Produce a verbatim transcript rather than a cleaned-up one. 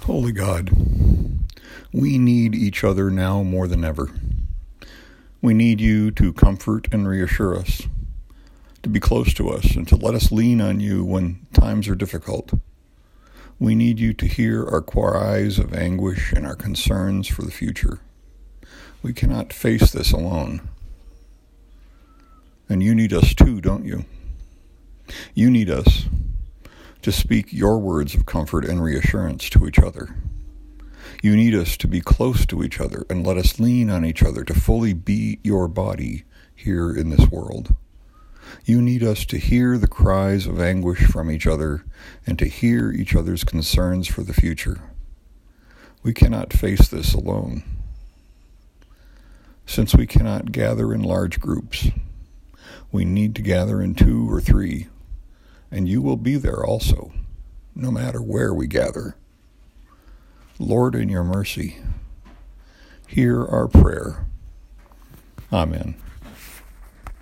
Holy God, we need each other now more than ever. We need you to comfort and reassure us, to be close to us, and to let us lean on you when times are difficult. We need you to hear our cries of anguish and our concerns for the future. We cannot face this alone. And you need us too, don't you? You need us to speak your words of comfort and reassurance to each other. You need us to be close to each other and let us lean on each other to fully be your body here in this world. You need us to hear the cries of anguish from each other and to hear each other's concerns for the future. We cannot face this alone. Since we cannot gather in large groups, we need to gather in two or three, and you will be there also, no matter where we gather. Lord, in your mercy, hear our prayer. Amen.